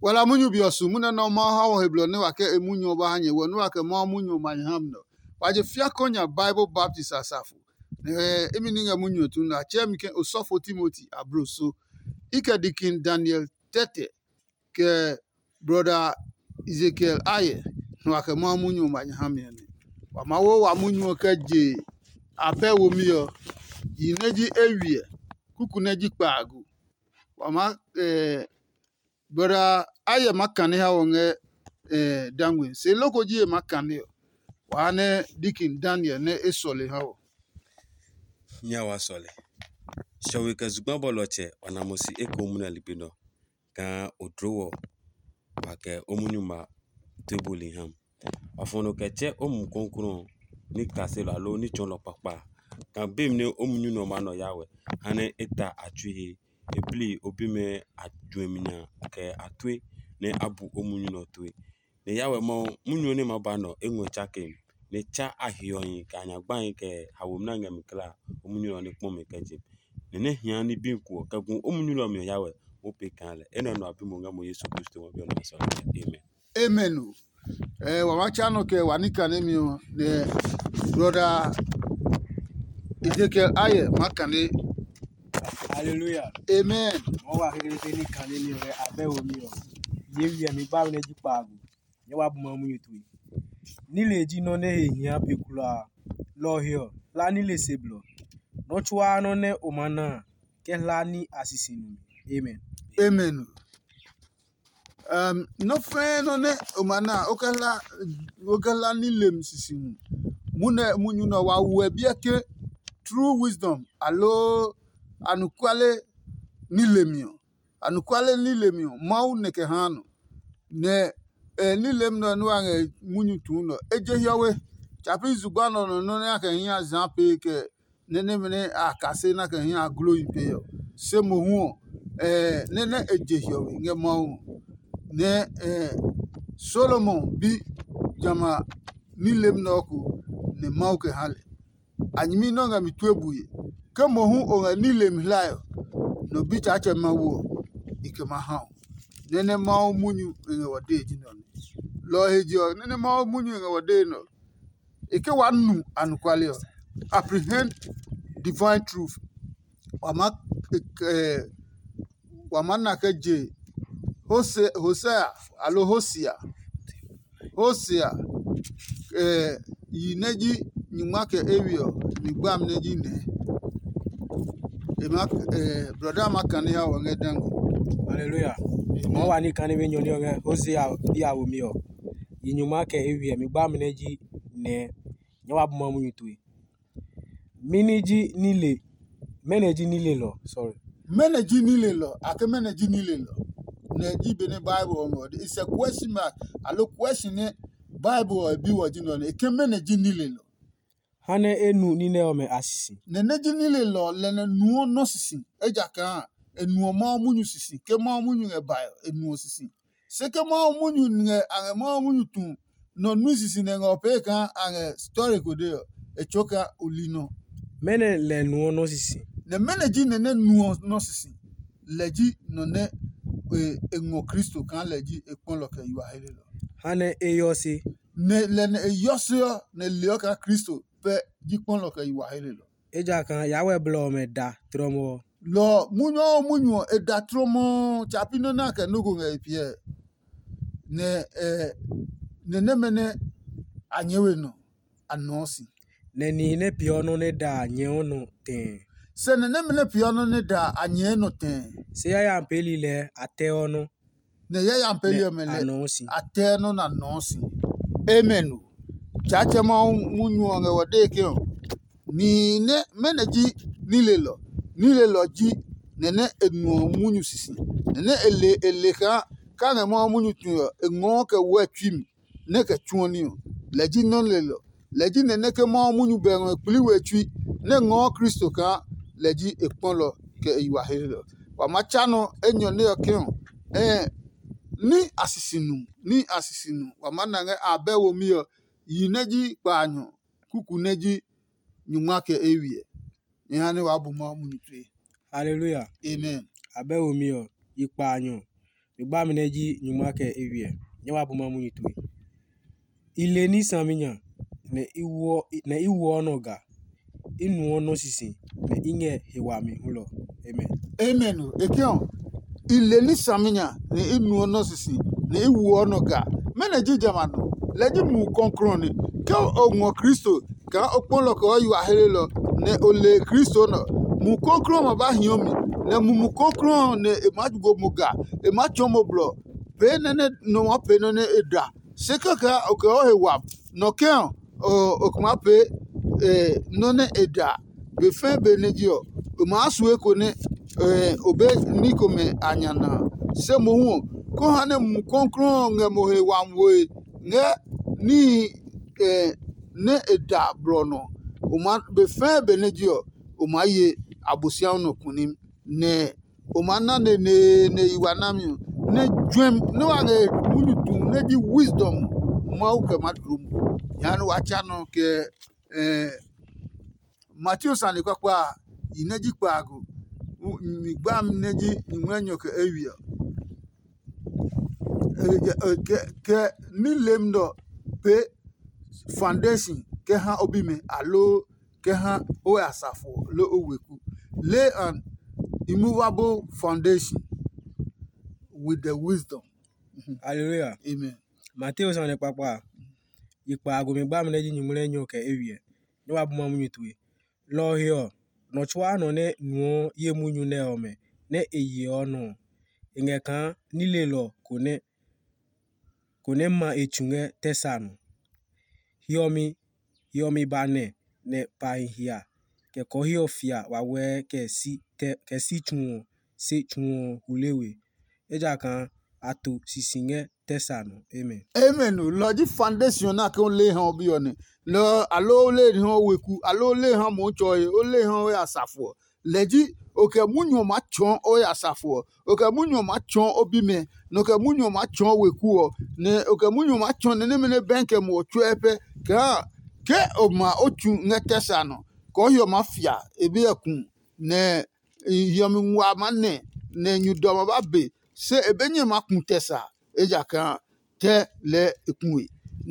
wala munyu biosu muna no ma hawo heblo ne wake emunyu ba hanye wonu wake ma munyu manyam no waje fia konya Bible Baptist Asafu emi ninga munyu tu na chemike Osofo Timothy abroso ike dikin Daniel Tete ke brother Ezekiel Aye no wake ma munyu manyam ne wa mawo wa munyu ke je abewo miyo yineji ewie kuku neji kpagu wa ma brother Aye makane ha wonge dangwe se lokoji e makane wane dikin Daniel ne esole ha nyawa sole shawe ka zugba boloche onamosi ekomuna libino ka odrowo wake omunyuma tebuli ham afono keche omukonkron ni kaselo alo ni chonlo papa kan bim ne omunyu no mano yawe hane eta atwi ebli obime adwemina ke atwe ne abu omunyu no twe ne yawe mo munyu ne mabano enwo chake ne cha ahioyin ka anya gban ke hawomna ngam kla omunyu no ne kpome keje ne hia ni binku ka gun omunyu no me yawe ope kanle eno no abimo ngam Yesu Kristo mo bi no so amen amen wa machano ke wanika ne mi ne brother Ezekiel Aye makane hallelujah amen mo wa kekere ni kan ni re abe omi o ye mi ba ne ji paagu ye wa bu mo mu yitu ni le ji no ne ehia pekula lo hio la ni le seblo no chwa no ne omana ke la ni asisinu amen amen no fe no ne omana okala ni lem sisinu mune munyu no wa wu ebieke true wisdom alo anukwale nilemio mau neke hanu ne nilem no no an munyu tu no eje hiawe chapi zugano no ne aka hin azan pe ke ne mene akase na ka hin aglo ipe yo se mo hu ne eje hiawe nge mau ne Solomon bi jama nilem no ku ne mau ke hale anyimi no nga mitwebuye ke mo hu o nilem layo no bi chache mawo ike ma nene mau munyu nge wade jino lo heji o nene mau munyu nge wade no ike wanu anukwale o apprehend divine truth wama na keje Hosea yineji nyumake ewio nigbam neji ne brother makane ha wonge dango hallelujah mo wa ni kan ni nyoni o Hosea ya omi o yinyuma ke ewie mi gba meneji ne ye wa bu mo mu yitu meneji nile lo sorry meneji nile lo ake meneji nile lo ne ji be ne Bible o mo it's a question mark alo question ne Bible o bi wo jino ne ke meneji nile lo hane enu nine ome asisi ne neji nile lo le ne nuo no sisi eja kan enuo ma munyu sisi ke ma munyu e bayo enuo sisi se ke ma munyu nge ane ma munyu tu no nu sisi ne ngo pe kan ane story ko de echoka ulino mene le nuo no sisi ne meneji ne nuo no sisi leji no ne engo Kristo kan leji ekpon lo ke yuwa hele lo hane eyosi ne le ne eyosi ne le ka Kristo pe jipon lo ke yuwa hele lo eja kan yawe blo me da tromo lo munyo eda tromo chapino na ke nugo nge pie ne mene anyewe no anosi ne piono ne da nyeono ten se ne mene piono ne da anye no ten se ya mpeli le ate ono ne ya mpeli mele anosi ate no na nosi amen chache ma munyu nge wade ke ni ne meneji nile lo ji nene enu munyu sisi nene ele ka nge ma munyu tu engo ke wetwim ne ke tuoni leji non lelo leji nene ke ma munyu be ngo pli wetwi ne ngo Kristo ka leji ekpon lo ke iwa hele wa machano enyo ne okin ni asisinu wa manange abewo miyo yineji kpanyo kuku neji nyumake ewie yani wa bu ma munyu tue hallelujah amen abe omi o ipa anyo Migba mineji nyuma ke ewie. Nyewa buma munyu tuwe. Ile ni saminya. Ne iwo onoga. Inu ono sisi. Ne inge hewami hulo. Amen. Amen. Ekion. Ile ni saminya ne inu ono sisi ne iwu ono ga. Mene ji jamano. Leji mu konkroni. Ke onwo Kristo ka okpolo ko yu ahere lo ne ole Kristo no. Mu konkron ma ba hiomi. Ne mu konkron ne emajugo muga. Emachomo blo. Pe nene no ma pe nene edra. Sekaka oke o hewa. No ke okuma pe none edra. Be fe be nejio. Ma asue ko ne obe nikome anyana se mo hu ko hane mu konkron nge mo he wanwe nge ni ne eda brono o ma be fe benejio o ma ye abosia no kunim ne o ma na ne iwanami ne dwem ne wa ge munutu ne di wisdom ma o ke madrum ya no wacha no ke Matthew sane kwakwa ineji kwago migba mneji mwenyo ke ewia ke nilem do pe foundation ke ha obime alo ke ha o asafo lo oweku lay an immovable foundation with the wisdom. Hallelujah. Amen. Matthew sane papa ikpago migba mineji nyumrenyo ke ewie. Nyewa buma munyu tuwe. Lo hio no chwa no ne nuo ye munyu ne ome ne eyi ono inge kan nile lo kone ma echunge tesano hiomi bane ne pa hia ke ko hio fia wa we ke si chuo se chuo hulewe eja kan ato sisinge tesano. Amen. Amen. Logi foundation na ke le han obi oni lo alo le han weku alo le han mo choy o le han we asafo leji oke munyo ma chon o asafo oke munyo ma chon obi me no ke munyo ma chon weku o ne oke munyo ma chon ne me ne benke mo chuepe ke o ma ochu ngetesa no ko yo ma fia ebi ekun ne yomi nwa ma ne nyudo ma ba be se ebenye ma kun tesa eja kan te le ekunwe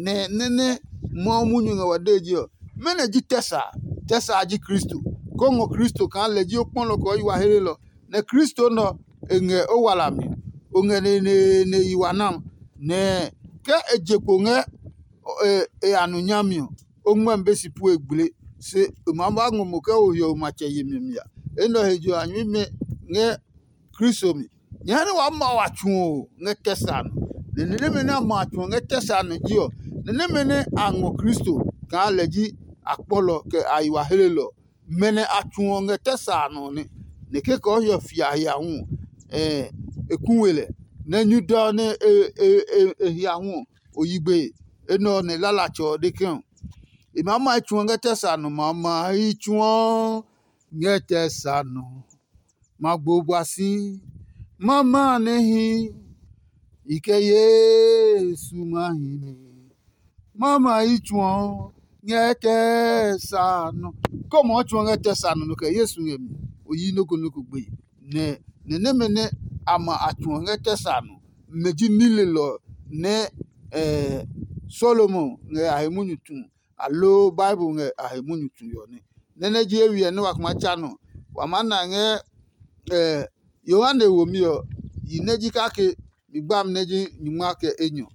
ne mo munyu nga wadeji o mene ji tesa ji Kristo ko ngo Kristo kan le ji opon lo ko yiwa here lo ne Kristo no enge o wala mi o nge ne yiwanam ne ke ejepo nge anunyami o ngwa mbesi pu egbule se mama ngomo ke o yo ma che yimimia eno hejo anyu me nge Kristo mi nyane wa ma wa twu nge tesa no ne me na ma twu nge tesa no ji o ne mene ango Kristo ka leji akpolo ke ayiwa helelo mene atwo nge tesa no ne ke ko yo fia ya hu ekunwele na nyudo ne ya hu oyigbe eno ne lalacho de kan imama atwo nge tesa no mama itwo nge tesa no magbobasi mama nehi ike Yesu mahini mama ichuan ngete sano komo chuan ngete sano no ke Yesu ngemi oyi noko gbe ne mene ama achuan ngete sano meji nile lo ne Solomon nge ahemunyutu alo Bible nge ahemunyutu yo ne ji ewie ne wakuma chano wamana nge Yohane womio yineji kake bigbam neji nyuma ke enyo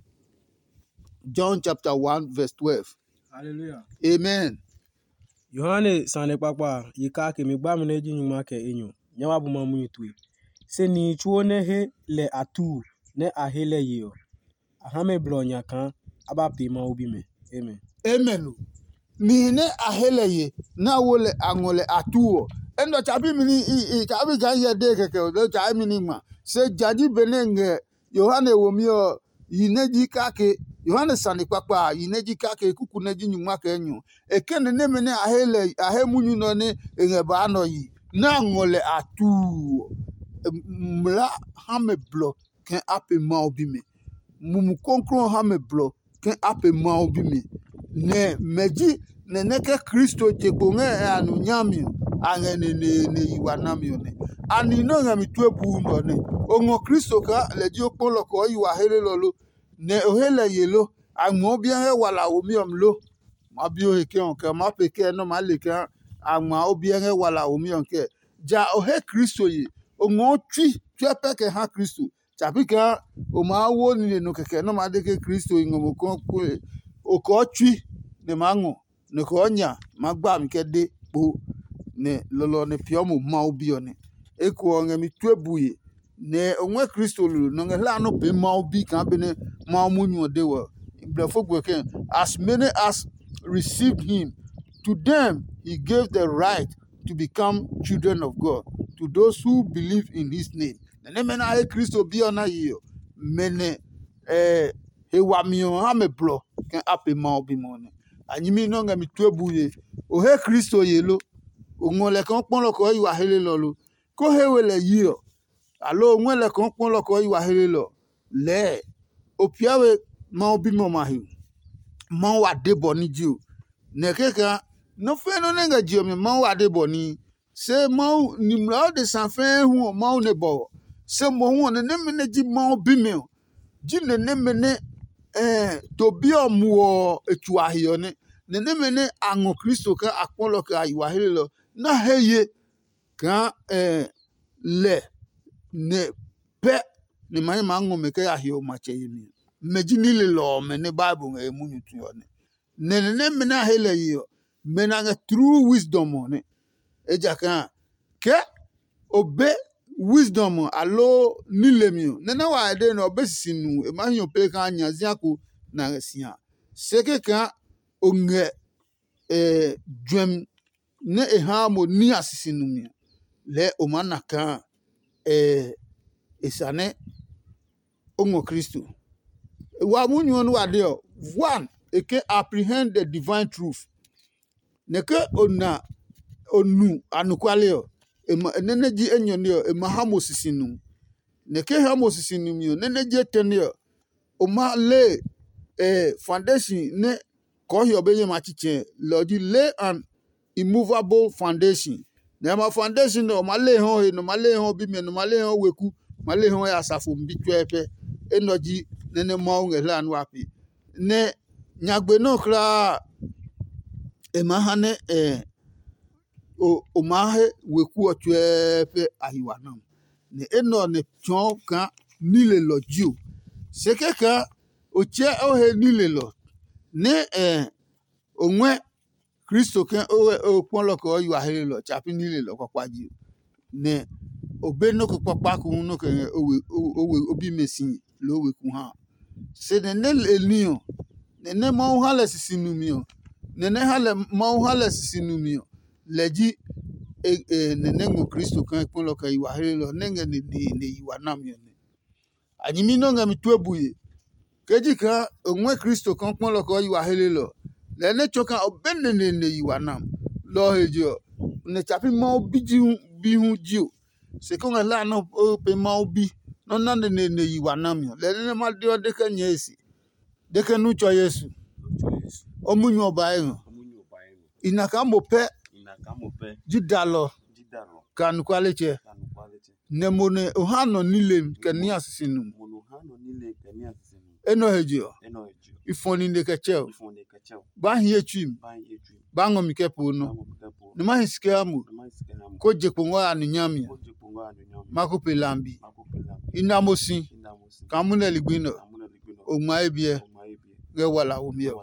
John chapter 1 verse 12. Hallelujah. Amen. Yohane sane papa yika ke migba mineji nyuma ke enyo nyawa buma munyu tuwe se ni chuo ne he le atu ne ahele yo ahame blonya kan aba pema obi me. Amen. Amen. Mi ne ahele ye na wole angole atuo endo chabi mini chabi ganye de keke do chabi mini ma se jadi benenge Yohane womio yineji kake Yohane sani papa yineji kake kuku neji nyuma ke enyo ekene ne mene ahemunyu no ne engeba no yi na ngole atu mla hame blo ken ape ma obi me mumu konkron hame blo ken ape ma obi me ne meji ne neke Kristo jekbo nge anu nyami ange ne yiwanam yo ne ani no ngami tuebu no ne ongo Kristo ka le ji okpolo ko yiwa hele lolo ne ohele yelo agmo bien he wala omiom lo ma bio heke on ka ma peke no ma le ka agma obien he wala omiom ke ja ohe Kristo yi ongo twi peke ha Kristo chapika o ma wo ni no keke no ma de ke Kristo ngomo ko o ko twi ne mango ne ko nya magba mi ke de po ne lolo ne piomo ma obi one eko ngami tuebuye ne onwe Kristo lu no ngela no be ma obi kan be ne ma munyu de wo blefo gwe as many as received him to them he gave the right to become children of God to those who believe in his name ne mena he Kristo bi ona yo mene he wa mi o ha me blo kan ape ma obi mo ne anyimi no ngami tuebuye o he Kristo yelo onwele kan pon loko yiwa hele lolo ko hewele yiro alo onwele kan pon loko yiwa hele lo le opiawe ma obi mo mahi ma wa debo ni ji o ne keka no fe no nenga ji o mi ma wa debo ni se ma ni mra de san fe hu ma ne bo se mo hu ne me ji ma obi mi o ji ne me ne to bi o mu o etu ahio ne me ne ango Kristo ka akpon loko yiwa hele lo na heye kan le ne pe ni mani mango meke ahio mache yimi meji nile lo me ne bible nge munyu tu yo ne me na hele yo me na nga true wisdom ne eja kan ke obe wisdom alo nile mi ne na wa de no obesinu e ma hio pe kan anya ziako na sia seke kan onge dwem ne ha mo ni asisinu mi le o manaka esane ongo Kristo wa munyu no ade o one eke apprehend the divine truth neke onu anukwale o nene ji enyone o ma ha mo sisinu neke ha mo sisinu mi o nene je tene o o ma le foundation ne ko hio be yema chiche lord lay an immovable foundation na ma foundation no ma le ho bi me no ma le ho weku ma le ho ya safo mbi twepe enoji nene ma o ngela anu api ne nyagbe no kra e ma ha ne o ma he weku o twepe ahiwa nam ne eno ne chon kan nile lojio sekeka o che o he nile lo ne onwe Kristo kan o pon loko yiwa hele lo chapi nile lo kwaji ne obe no ko papa ku no kan obi mesin lo we ku ha se ne elio ne ma o hala sisinu mi o ne hala ma o hala sisinu mi o leji ne ngo Kristo kan pon loko yiwa hele lo ne yiwa nam yo ne anyimi no ngami tuebuye keji kan onwe Kristo kan pon loko yiwa hele lo le ne choka obenne ne yiwa nam lo hejo ne chapi ma obi bi hu ji o se ko ngala no pe ma obi no na ne yiwa nam yo le ne ma de de kan yesi de kan nu cho Yesu omunyu oba eno inaka mo pe jidalo kan kwaleche ne mone ohano nile kani asisinu eno hejo ifoni ne kecheo ba hie twim ba ngo mikepo no ne ma hiske amu ko je pongo anunyamia makope lambi inamosi kamune ligbino ogma ebie ge wala omio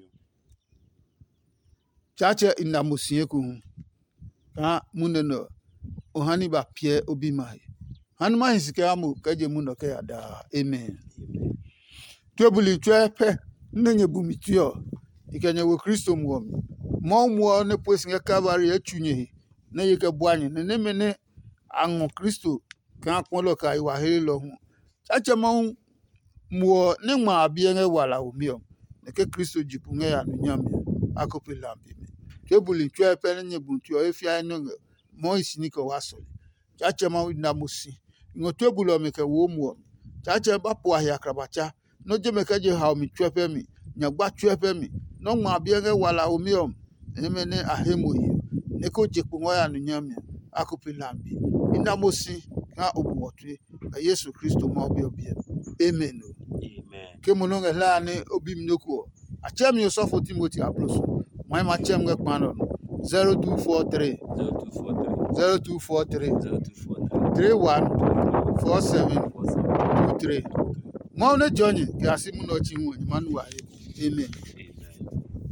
chache inamosi eku ka muneno ohani ba pie obi mai hanu ma hiske amu kaje muno ke ada amen tebuli twepe nenye bumitio ikenye wo Kristo muomi mo ne posinga kavari echunye na yeke bwanye ne mene ango Kristo kan kwolo kai wa hele lo hu chache mo ne ma abienge wala omio ne ke Kristo jipunge ya nunyame akopelambi tebuli twepe nenye buntio efia no mo isinika wasoli chache na musi ngo tebulo meke wo muomi chache bapo ahia krabacha no je meke je ha mi twepe mi nyagba twepe mi no ma bienge wala omiom emene ahemo yi neko jekpo ngoya no nyame akopi lambi ina mosi ka obuwotwe ka Yesu Kristo ma obi obi amen Amen. ke mononga la ne obi mnoko achem yo sofo Timothy abroso mai ma chem nge kpano 0243 0243 314723 Maune Johnny ke asimu no chinwo ni manuwa amen.